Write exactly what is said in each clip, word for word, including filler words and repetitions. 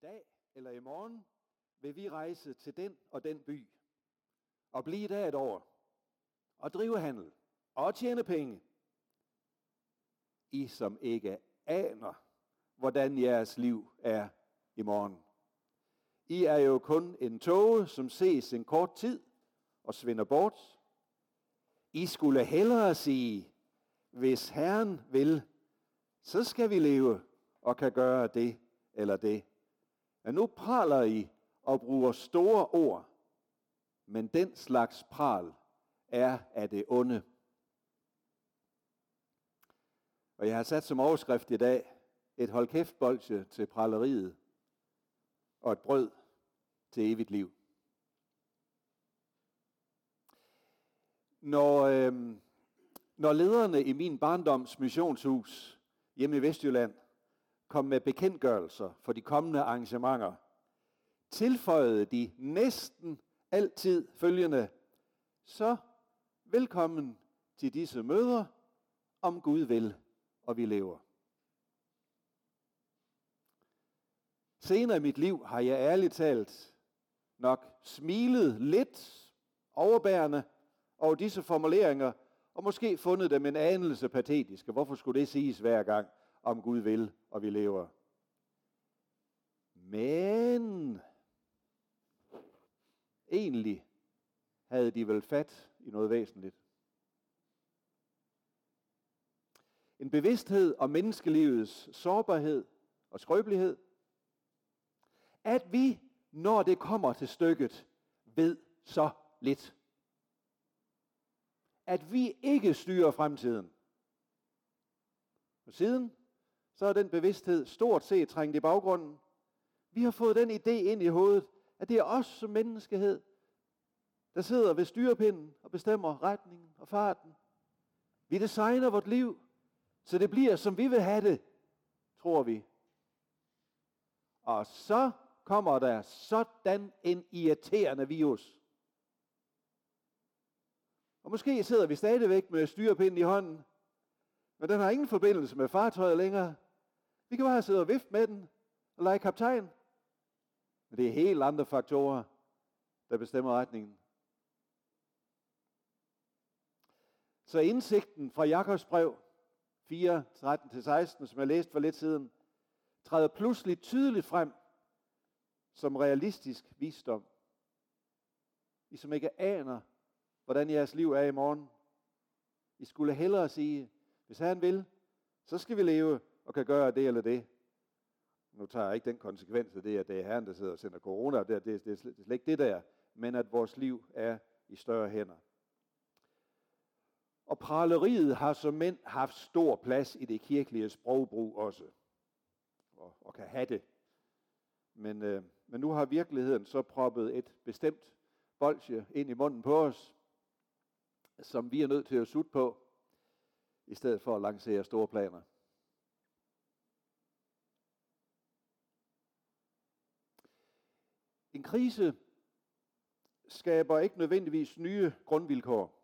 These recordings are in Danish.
dag eller i morgen vil vi rejse til den og den by og blive der et år og drive handel og tjene penge. I som ikke aner, hvordan jeres liv er i morgen. I er jo kun en tåge, som ses en kort tid og svinder bort. I skulle hellere sige, hvis Herren vil, så skal vi leve og kan gøre det eller det. Men nu praler I og bruger store ord, men den slags pral er af det onde. Og jeg har sat som overskrift i dag et hold kæft bolsje til praleriet og et brød til evigt liv. Når, øh, når lederne i min barndoms missionshus hjemme i Vestjylland kom med bekendtgørelser for de kommende arrangementer, tilføjede de næsten altid følgende: så velkommen til disse møder, om Gud vil, og vi lever. Senere i mit liv har jeg ærligt talt nok smilet lidt overbærende over disse formuleringer, og måske fundet dem en anelse patetiske. Hvorfor skulle det siges hver gang, om Gud vil, og vi lever? Men egentlig havde de vel fat i noget væsentligt. En bevidsthed om menneskelivets sårbarhed og skrøbelighed. At vi, når det kommer til stykket, ved så lidt. At vi ikke styrer fremtiden. Og siden, så er den bevidsthed stort set trængt i baggrunden. Vi har fået den idé ind i hovedet, at det er os som menneskehed, der sidder ved styrepinden og bestemmer retningen og farten. Vi designer vort liv, så det bliver, som vi vil have det, tror vi. Og så kommer der sådan en irriterende virus. Og måske sidder vi stadigvæk med styrepinden i hånden, men den har ingen forbindelse med fartøjet længere. Vi kan bare sidde og vifte med den og lege kaptajn. Men det er helt andre faktorer, der bestemmer retningen. Så indsigten fra Jakobs brev fire, tretten til seksten, som jeg læste for lidt siden, træder pludselig tydeligt frem som realistisk visdom. I som ikke aner, hvordan jeres liv er i morgen. I skulle hellere sige, hvis Herren vil, så skal vi leve og kan gøre det eller det. Nu tager jeg ikke den konsekvens af det, at det er Herren, der sidder og sender corona. Det er, det, er, det er slet ikke det der, men at vores liv er i større hænder. Og praleriet har som mænd haft stor plads i det kirkelige sprogbrug også. Og, og kan have det. Men, øh, men nu har virkeligheden så proppet et bestemt bolsje ind i munden på os, som vi er nødt til at sutte på, i stedet for at lancere store planer. En krise skaber ikke nødvendigvis nye grundvilkår,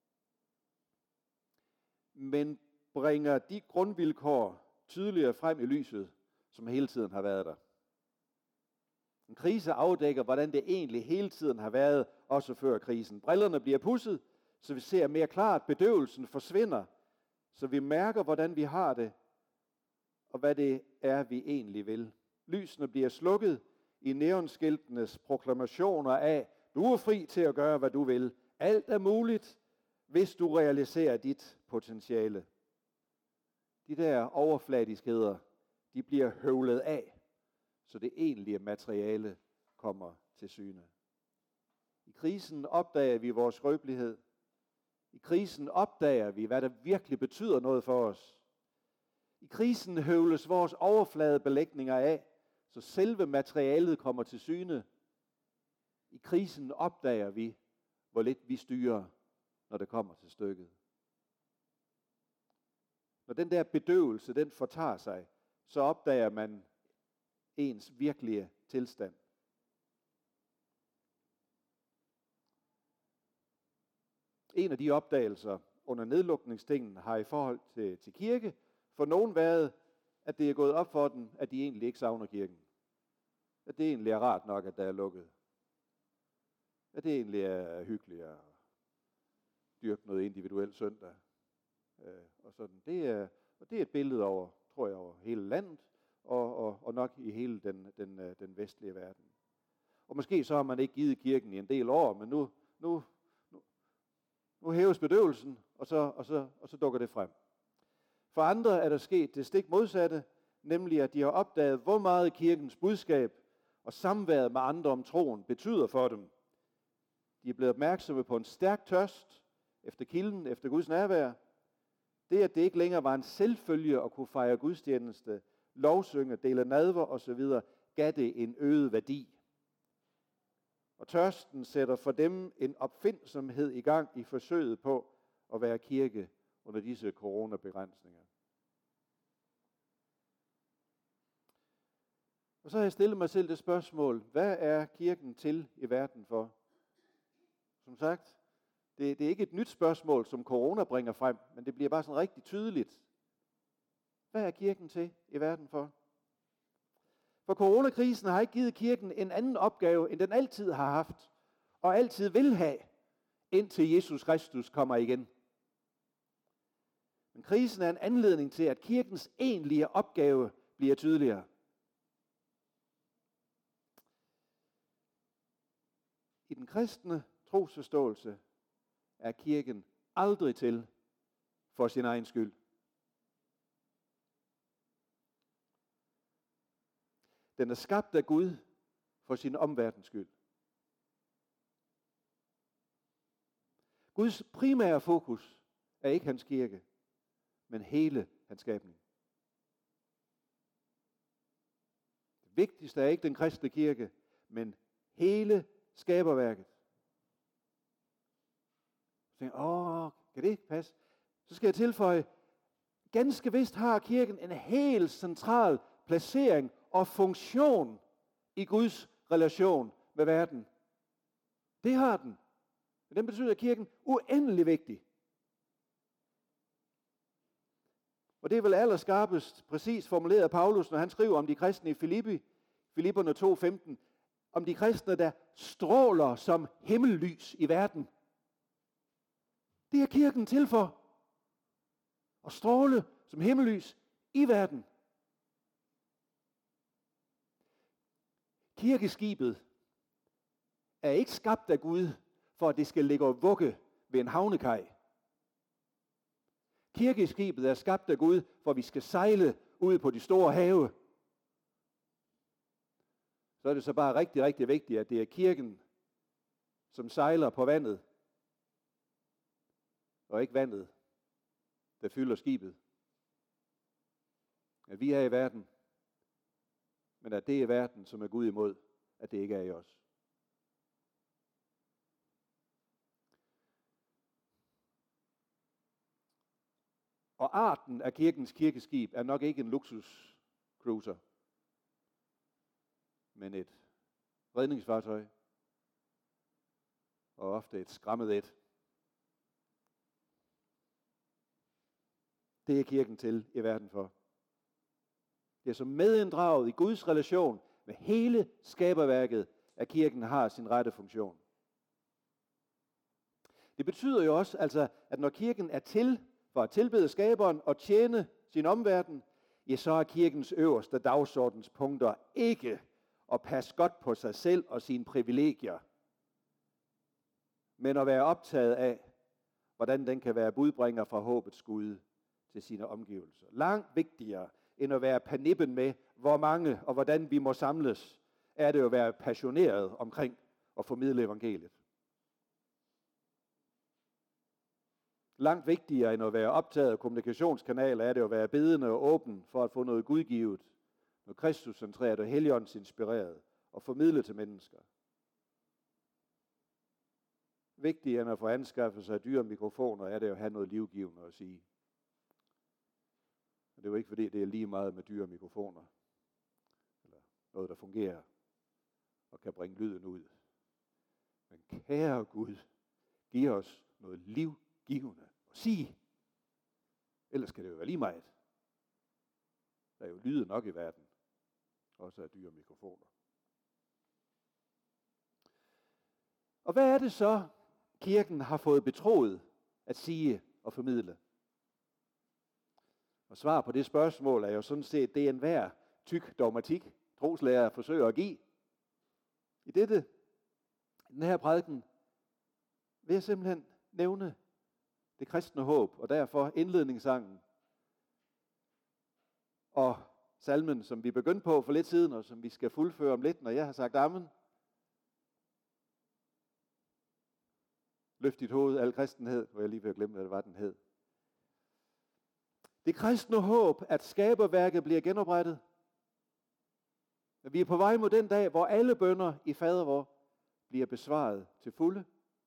men bringer de grundvilkår tydeligere frem i lyset, som hele tiden har været der. En krise afdækker, hvordan det egentlig hele tiden har været, også før krisen. Brillerne bliver pudset, så vi ser mere klart, bedøvelsen forsvinder, så vi mærker, hvordan vi har det, og hvad det er, vi egentlig vil. Lysene bliver slukket i neonskiltenes proklamationer af, du er fri til at gøre, hvad du vil. Alt er muligt, hvis du realiserer dit potentiale. De der overfladiskheder, de bliver høvlet af, så det egentlige materiale kommer til syne. I krisen opdager vi vores skrøbelighed. I krisen opdager vi, hvad der virkelig betyder noget for os. I krisen høvles vores overfladebelægninger af, så selve materialet kommer til syne. I krisen opdager vi, hvor lidt vi styrer, når det kommer til stykket. Når den der bedøvelse, den fortager sig, så opdager man ens virkelige tilstand. En af de opdagelser under nedlukningstingen har i forhold til, til kirke for nogen været, at det er gået op for dem, at de egentlig ikke savner kirken. at det egentlig er rart nok, at der er lukket. At det egentlig er hyggeligt at dyrke noget individuelt søndag. Øh, og sådan. Det er, og det er et billede over, tror jeg, over hele landet, og, og, og nok i hele den, den, den vestlige verden. Og måske så har man ikke givet kirken i en del år, men nu, nu, nu, nu hæves bedøvelsen, og så, og, så, og så dukker det frem. For andre er der sket det stik modsatte, nemlig at de har opdaget, hvor meget kirkens budskab og samværet med andre om troen betyder for dem. De er blevet opmærksomme på en stærk tørst efter kilden, efter Guds nærvær. Det, at det ikke længere var en selvfølge at kunne fejre gudstjeneste, lovsynge, dele nadver osv., gav det en øget værdi. Og tørsten sætter for dem en opfindsomhed i gang i forsøget på at være kirke under disse coronabegrænsninger. Og så har jeg stillet mig selv det spørgsmål, hvad er kirken til i verden for? Som sagt, det, det er ikke et nyt spørgsmål, som corona bringer frem, men det bliver bare sådan rigtig tydeligt. Hvad er kirken til i verden for? For coronakrisen har ikke givet kirken en anden opgave, end den altid har haft, og altid vil have, indtil Jesus Kristus kommer igen. Men krisen er en anledning til, at kirkens egentlige opgave bliver tydeligere. I den kristne trosforståelse er kirken aldrig til for sin egen skyld. Den er skabt af Gud for sin omverdens skyld. Guds primære fokus er ikke hans kirke, men hele hans skabning. Det vigtigste er ikke den kristne kirke, men hele skaberværket. Så tænker jeg, åh, kan det ikke passe? Så skal jeg tilføje, ganske vist har kirken en helt central placering og funktion i Guds relation med verden. Det har den. Men den betyder, at kirken er uendelig vigtig. Og det er vel allerskarpest præcis formuleret af Paulus, når han skriver om de kristne i Filippi, Filipperne to femten, om de kristne, der stråler som himmellys i verden. Det er kirken til for. At stråle som himmellys i verden. Kirkeskibet er ikke skabt af Gud, for at det skal ligge og vugge ved en havnekaj. Kirkeskibet er skabt af Gud, for at vi skal sejle ud på de store have. Så er det så bare rigtig, rigtig vigtigt, at det er kirken, som sejler på vandet, og ikke vandet, der fylder skibet. At vi er i verden, men at det er verden, som er Gud imod, at det ikke er i os. Og arten af kirkens kirkeskib er nok ikke en luksuscruiser, men et redningsfartøj, og ofte et skræmmet et. Det er kirken til i verden for. Det er som medinddraget i Guds relation med hele skaberværket, at kirken har sin rette funktion. Det betyder jo også, altså, at når kirken er til for at tilbede skaberen og tjene sin omverden, ja, så er kirkens øverste dagsordenspunkter ikke at passe godt på sig selv og sine privilegier, men at være optaget af, hvordan den kan være budbringer fra håbets Gud til sine omgivelser. Langt vigtigere end at være panippen med, hvor mange og hvordan vi må samles, er det at være passioneret omkring at formidle evangeliet. Langt vigtigere end at være optaget af kommunikationskanaler, er det at være bedende og åben for at få noget gudgivet, noget Kristus-centreret og Helligånds inspireret, og formidle til mennesker. Vigtigere end at få anskaffet sig dyre mikrofoner, er det at have noget livgivende at sige. Og det er jo ikke fordi, det er lige meget med dyre mikrofoner, eller noget, der fungerer og kan bringe lyden ud. Men kære Gud, giv os noget livgivende at sige. Ellers kan det jo være lige meget. Der er jo lyde nok i verden, også af dyre mikrofoner. Og hvad er det så, kirken har fået betroet at sige og formidle? Og svar på det spørgsmål er jo sådan set, det er enhver tyk dogmatik, troslærer forsøger at give. I dette, den her prædiken, vil jeg simpelthen nævne det kristne håb, og derfor indledningssangen og salmen, som vi begyndte på for lidt siden, og som vi skal fuldføre om lidt, når jeg har sagt amen. Løft dit hoved, al kristenhed, hvor jeg lige vil glemme, hvad det var, den hed. Det kristne håb, at skaberværket bliver genoprettet. Vi er på vej mod den dag, hvor alle bønner i fader vor bliver besvaret til fulde.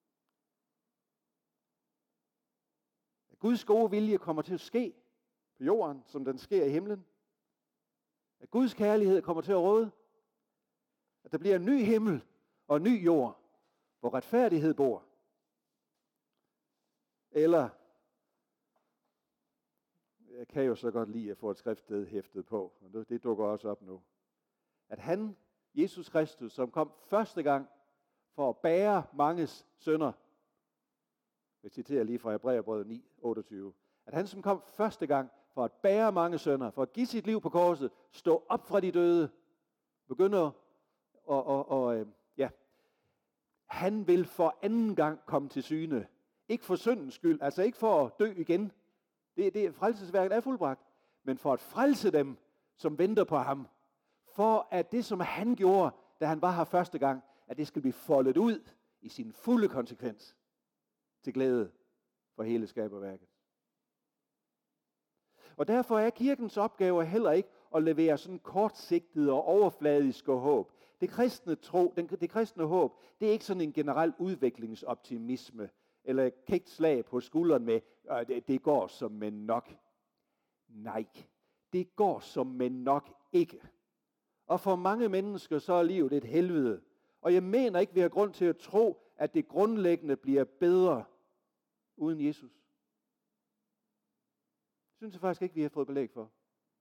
At Guds gode vilje kommer til at ske på jorden, som den sker i himlen. At Guds kærlighed kommer til at råde. At der bliver en ny himmel og en ny jord, hvor retfærdighed bor. Eller, jeg kan jo så godt lide at få et skriftsted hæftet på, og det dukker også op nu. At han, Jesus Kristus, som kom første gang for at bære manges synder, jeg citerer lige fra Hebræerbrevet ni, otteogtyve, at han som kom første gang for at bære mange synder, for at give sit liv på korset, stå op fra de døde, begynder og, og, og øh, ja, han vil for anden gang komme til syne. Ikke for syndens skyld, altså ikke for at dø igen. Det, det frelsesværket er fuldbragt, men for at frelse dem, som venter på ham. For at det, som han gjorde, da han var her første gang, at det skal blive foldet ud i sin fulde konsekvens til glæde for hele skaberværket. Og derfor er kirkens opgave heller ikke at levere sådan kortsigtet og overfladisk håb. Det kristne tro, det, det kristne håb, det er ikke sådan en generel udviklingsoptimisme, eller et kægt slag på skulderen med, at det, det går som med nok. Nej, det går som med nok ikke. Og for mange mennesker så er livet et helvede. Og jeg mener ikke, vi har grund til at tro, at det grundlæggende bliver bedre uden Jesus. Det synes jeg faktisk ikke, vi har fået belæg for.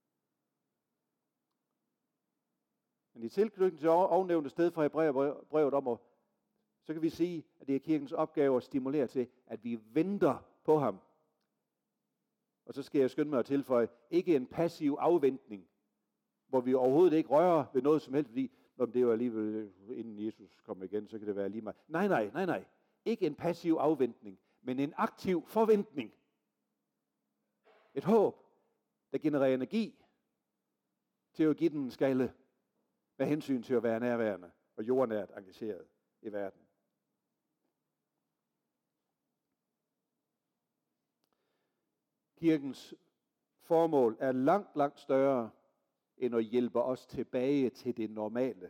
Men i tilknytning til ovennævnte sted fra Hebræerbrevet om, og så kan vi sige, at det er kirkens opgave at stimulere til, at vi venter på ham. Og så skal jeg skynde mig at tilføje, ikke en passiv afventning, hvor vi overhovedet ikke rører ved noget som helst, fordi om det er jo alligevel, inden Jesus kommer igen, så kan det være lige meget. Nej, nej, nej, nej. Ikke en passiv afventning, men en aktiv forventning. Et håb, der genererer energi til at give den en skalle med hensyn til at være nærværende og jordnært engageret i verden. Kirkens formål er langt, langt større end at hjælpe os tilbage til det normale.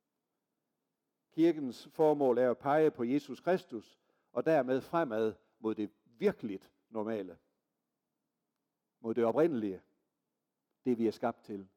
Kirkens formål er at pege på Jesus Kristus og dermed fremad mod det virkeligt normale. Mod det oprindelige. Det vi er skabt til.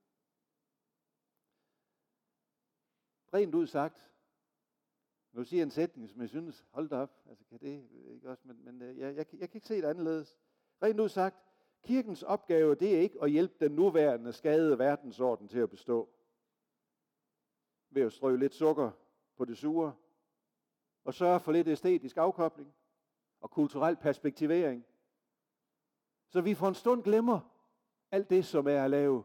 Rent ud sagt, nu siger jeg en sætning, som jeg synes, hold da op, altså kan det ikke også, men, men jeg, jeg, jeg kan ikke se det anderledes. Rent ud sagt, kirkens opgave, det er ikke at hjælpe den nuværende skadede verdensorden til at bestå. Ved at strø lidt sukker på det sure, og sørge for lidt æstetisk afkobling og kulturel perspektivering. Så vi for en stund glemmer alt det, som er at lave.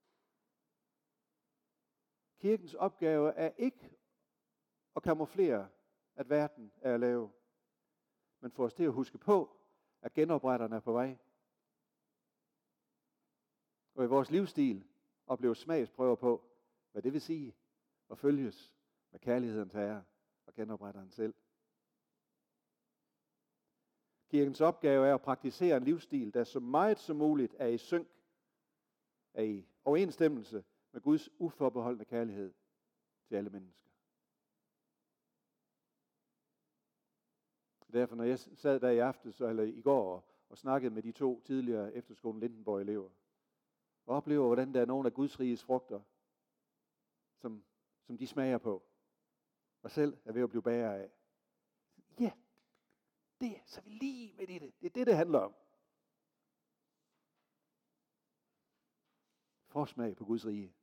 Kirkens opgave er ikke at kamuflere, at verden er at lave, men for os til at huske på, at genopretterne er på vej. Og i vores livsstil opleve smagsprøver på, hvad det vil sige at følges med kærlighedens herre og genopretteren selv. Kirkens opgave er at praktisere en livsstil, der så meget som muligt er i synk, er i overensstemmelse med Guds uforbeholdne kærlighed til alle mennesker. Derfor, når jeg sad der i aftes, eller i går, og, og snakkede med de to tidligere efterskolen Lindenborg-elever, og oplever, hvordan der er nogle af Guds riges frugter, som, som de smager på, og selv er ved at blive bærer af. Ja, det er så vi lige med i det. Det er det, det handler om. Forsmag på Guds rige.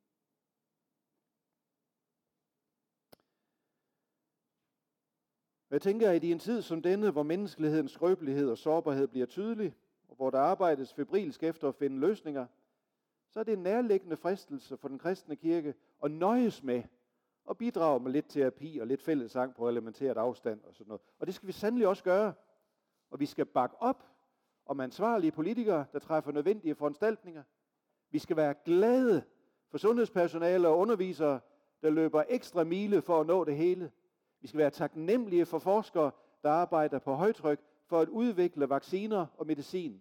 Jeg tænker, at i en tid som denne, hvor menneskelighedens skrøbelighed og sårbarhed bliver tydelig, og hvor der arbejdes febrilsk efter at finde løsninger, så er det en nærliggende fristelse for den kristne kirke at nøjes med og bidrage med lidt terapi og lidt fællessang på elementært afstand og sådan noget. Og det skal vi sandelig også gøre. Og vi skal bakke op om ansvarlige politikere, der træffer nødvendige foranstaltninger. Vi skal være glade for sundhedspersonale og undervisere, der løber ekstra mile for at nå det hele. Vi skal være taknemmelige for forskere, der arbejder på højtryk for at udvikle vacciner og medicin.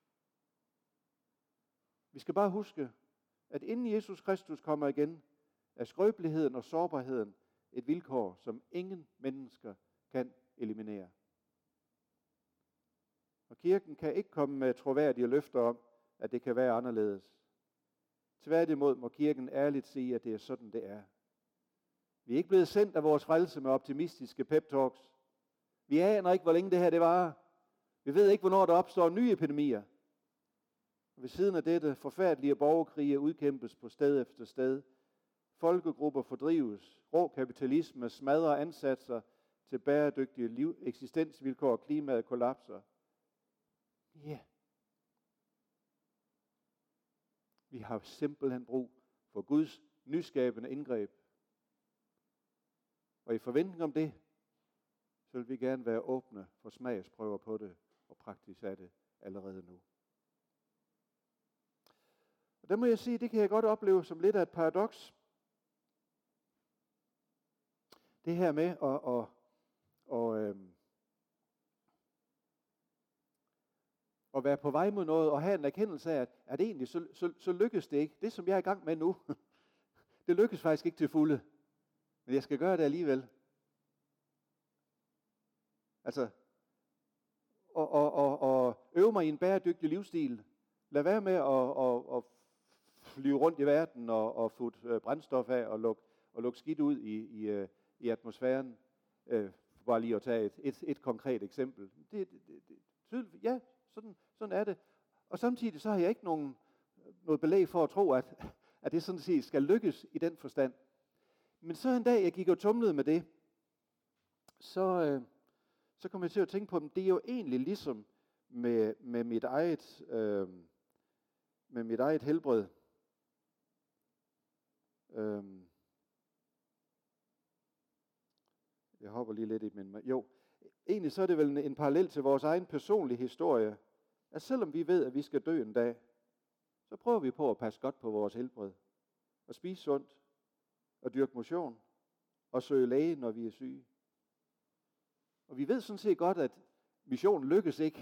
Vi skal bare huske, at inden Jesus Kristus kommer igen, er skrøbeligheden og sårbarheden et vilkår, som ingen mennesker kan eliminere. Og kirken kan ikke komme med troværdige løfter om, at det kan være anderledes. Tværtimod må kirken ærligt sige, at det er sådan, det er. Vi er ikke blevet sendt af vores frelse med optimistiske pep-talks. Vi aner ikke, hvor længe det her det varer. Vi ved ikke, hvornår der opstår nye epidemier. Og ved siden af dette forfærdelige borgerkrige udkæmpes på sted efter sted. Folkegrupper fordrives. Rå kapitalisme smadrer ansatser til bæredygtige liv, eksistensvilkår og klimaet kollapser. Ja. Yeah. Vi har simpelthen brug for Guds nyskabende indgreb. Og i forventning om det, så vil vi gerne være åbne for smagsprøver på det og praktisere det allerede nu. Og der må jeg sige, det kan jeg godt opleve som lidt af et paradoks. Det her med at, at, at, at, at være på vej mod noget og have en erkendelse af, at, at egentlig så, så, så lykkes det ikke. Det, som jeg er i gang med nu, det lykkes faktisk ikke til fulde. Men jeg skal gøre det alligevel. Altså, og, og, og, og øve mig i en bæredygtig livsstil. Lad være med at, at, at flyve rundt i verden og, og få brændstof af og lukke, og lukke skidt ud i, i, i atmosfæren. Øh, bare lige at tage et, et, et konkret eksempel. Det, det, det, det, ja, sådan, sådan er det. Og samtidig så har jeg ikke nogen, noget belæg for at tro, at, at det sådan set skal lykkes i den forstand. Men så en dag, jeg gik og tumlede med det, så, øh, så kom jeg til at tænke på, at det er jo egentlig ligesom med, med, mit, eget, øh, med mit eget helbred. Øh, jeg hopper lige lidt i min... Jo, egentlig så er det vel en, en parallel til vores egen personlige historie, at selvom vi ved, at vi skal dø en dag, så prøver vi på at passe godt på vores helbred, og spise sundt, og dyrke motion, og søge læge, når vi er syge. Og vi ved sådan set godt, at missionen lykkes ikke.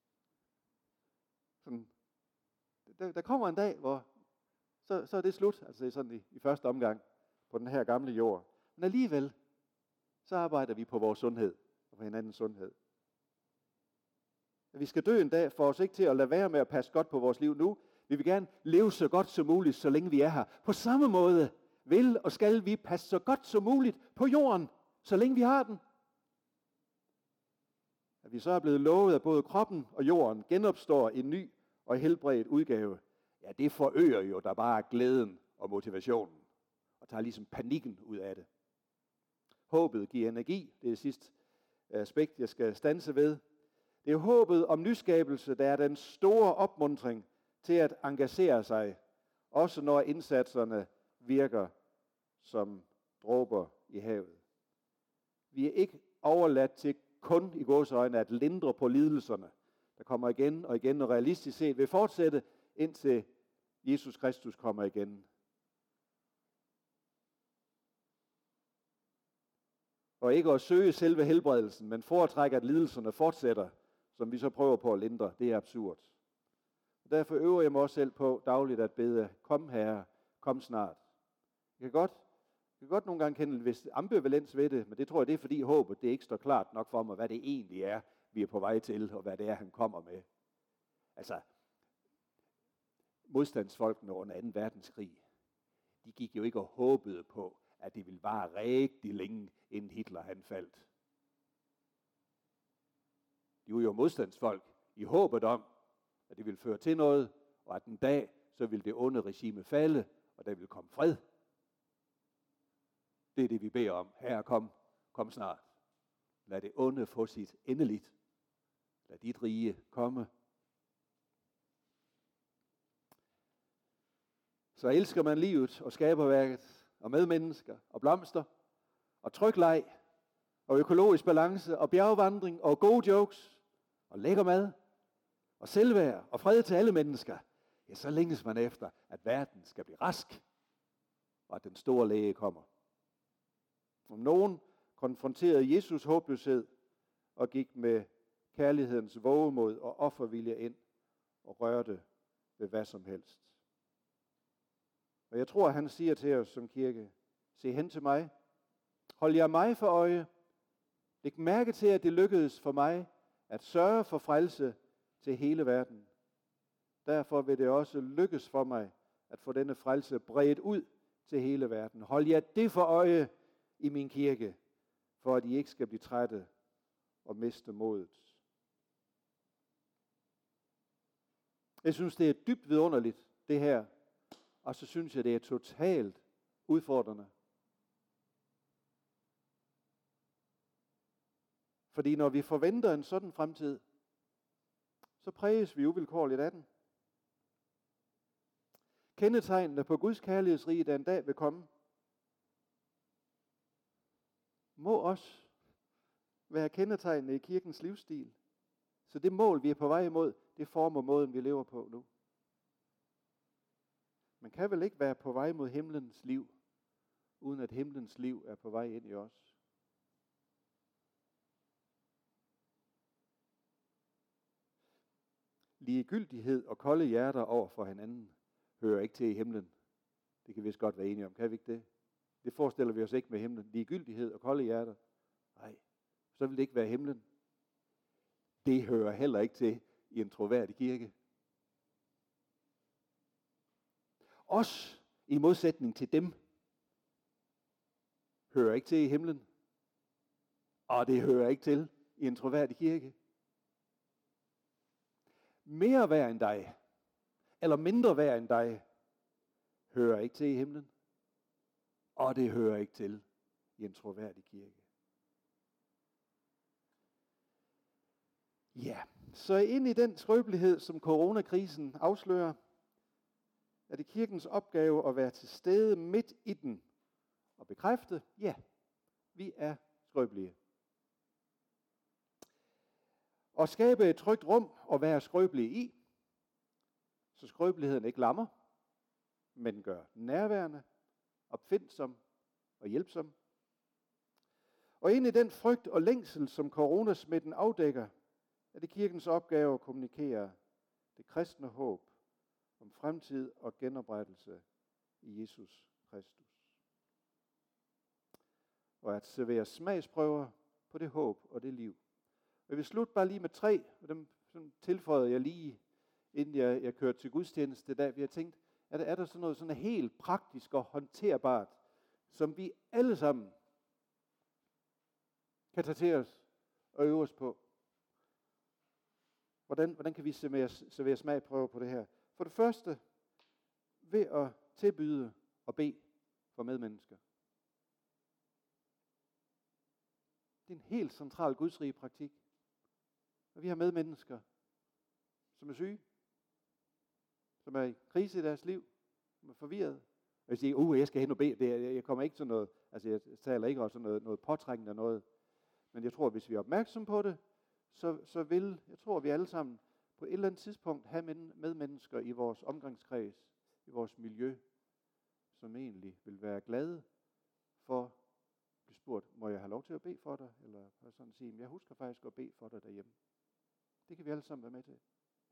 Sådan, der, der kommer en dag, hvor så, så er det slut, altså sådan i, i første omgang på den her gamle jord. Men alligevel, så arbejder vi på vores sundhed, og på hinandens sundhed. At vi skal dø en dag, får os ikke til at lade være med at passe godt på vores liv nu. Vi vil gerne leve så godt som muligt, så længe vi er her. På samme måde vil og skal vi passe så godt som muligt på jorden, så længe vi har den. At vi så er blevet lovet, at både kroppen og jorden genopstår en ny og helbredt udgave, ja, det forøger jo der bare glæden og motivationen, og tager ligesom panikken ud af det. Håbet giver energi, det er det sidste aspekt, jeg skal standse ved. Det er håbet om nyskabelse, der er den store opmuntring til at engagere sig, også når indsatserne virker som dråber i havet. Vi er ikke overladt til kun i gåseøjne at lindre på lidelserne, der kommer igen og igen, og realistisk set vil fortsætte, indtil Jesus Kristus kommer igen. Og ikke at søge selve helbredelsen, men foretrække, at lidelserne fortsætter, som vi så prøver på at lindre. Det er absurd. Derfor øver jeg mig også selv på dagligt at bede, kom Herre, kom snart. Jeg kan godt, jeg kan godt nogle gange kende en vis ambivalens ved det, men det tror jeg, det er fordi håbet, det ikke står klart nok for mig, hvad det egentlig er, vi er på vej til, og hvad det er, han kommer med. Altså, modstandsfolkene under anden verdenskrig, de gik jo ikke og håbede på, at det ville vare rigtig længe, inden Hitler han faldt. De var jo modstandsfolk i håbet om, at det ville føre til noget, og at en dag, så ville det onde regime falde, og der ville komme fred. Det er det, vi beder om. Herre, kom, kom snart. Lad det onde få sit endeligt. Lad dit rige komme. Så elsker man livet og skaberværket og medmennesker og blomster og tryg leg og økologisk balance og bjergvandring og gode jokes og lækker mad og selvværd og fred til alle mennesker, ja, så længes man efter, at verden skal blive rask og at den store læge kommer. Om nogen konfronterede Jesus håbløshed og gik med kærlighedens vågemod og offervilje ind og rørte ved hvad som helst. Og jeg tror, han siger til os som kirke, se hen til mig, hold jer mig for øje, læg mærke til, at det lykkedes for mig at sørge for frelse til hele verden. Derfor vil det også lykkes for mig at få denne frelse bredt ud til hele verden. Hold jer det for øje i min kirke, for at I ikke skal blive trætte og miste modet. Jeg synes, det er dybt vidunderligt, det her. Og så synes jeg, det er totalt udfordrende. Fordi når vi forventer en sådan fremtid, så præges vi uvilkårligt af den. Kendetegnene på Guds kærlighedsrige, der en dag vil komme, må også være kendetegnene i kirkens livsstil. Så det mål, vi er på vej imod, det former måden, vi lever på nu. Man kan vel ikke være på vej mod himlens liv, uden at himlens liv er på vej ind i os. Ligegyldighed og kolde hjerter over for hinanden hører ikke til i himlen. Det kan vi vist godt være enige om, kan vi ikke det? Det forestiller vi os ikke med himlen. Ligegyldighed og kolde hjerter. Nej, så vil det ikke være himlen. Det hører heller ikke til i en troværdig kirke. Os, i modsætning til dem, hører ikke til i himlen. Og det hører ikke til i en troværdig kirke. Mere værd end dig, eller mindre værd end dig, hører ikke til i himlen. Og det hører ikke til i en troværdig kirke. Ja, så ind i den skrøbelighed, som coronakrisen afslører, er det kirkens opgave at være til stede midt i den og bekræfte, ja, vi er skrøbelige. Og skabe et trygt rum at være skrøbelige i, så skrøbeligheden ikke lammer, men gør nærværende, opfindsom og hjælpsom. Og ind i den frygt og længsel, som coronasmitten afdækker, er det kirkens opgave at kommunikere det kristne håb om fremtid og genoprettelse i Jesus Kristus. Og at servere smagsprøver på det håb og det liv. Og jeg vil slutte bare lige med tre, og dem tilføjede jeg lige, inden jeg, jeg kørte til gudstjeneste, da vi har tænkt, at er der sådan noget sådan helt praktisk og håndterbart, som vi alle sammen kan tage til os og øve os på. Hvordan, hvordan kan vi servere, servere smagprøver på det her? For det første, ved at tilbyde og bede for medmennesker. Det er en helt central gudsrige praktik. Og vi har medmennesker, som er syge, som er i krise i deres liv, som er forvirret. Og jeg siger, uh, jeg skal hen og bede. Det er, jeg kommer ikke til noget, altså jeg taler ikke også noget, noget påtrængende noget. Men jeg tror, at hvis vi er opmærksom på det, så, så vil, jeg tror, at vi alle sammen på et eller andet tidspunkt have medmennesker i vores omgangskreds, i vores miljø, som egentlig vil være glade for at blive spurgt, må jeg have lov til at bede for dig? Eller sådan sige, jeg husker faktisk at bede for dig derhjemme. Det kan vi alle sammen være med til.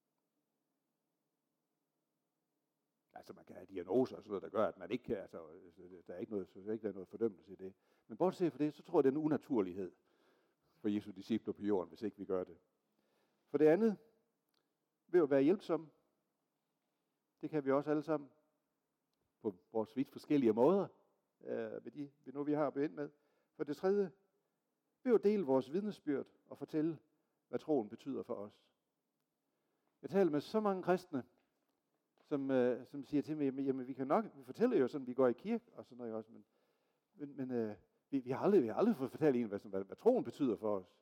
Altså man kan have diagnoser og sådan noget, der gør, at man ikke kan, altså der er ikke noget, så der ikke er noget fordømmelse i det. Men bortset fra det, så tror jeg, det er en unaturlighed for Jesu discipler på jorden, hvis ikke vi gør det. For det andet, ved at være hjælpsom, det kan vi også alle sammen på vores vidt forskellige måder, øh, ved de ved nu vi har at med. For det tredje, ved at dele vores vidnesbyrd og fortælle, hvad troen betyder for os. Jeg taler med så mange kristne, som, øh, som siger til mig, jamen vi kan nok, vi fortæller jo sådan, vi går i kirke og sådan noget også, men, men, men øh, Vi, vi, har aldrig, vi har aldrig fået fortalt en, hvad, hvad, hvad troen betyder for os.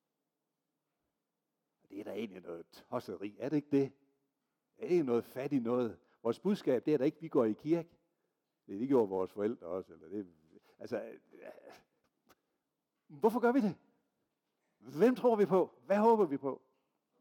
Det er da egentlig noget tosseri, er det ikke det? Det er ikke noget fattigt noget. Vores budskab, det er da ikke, vi går i kirke. Det er det gjorde vores forældre også. Eller det, altså, hvorfor gør vi det? Hvem tror vi på? Hvad håber vi på?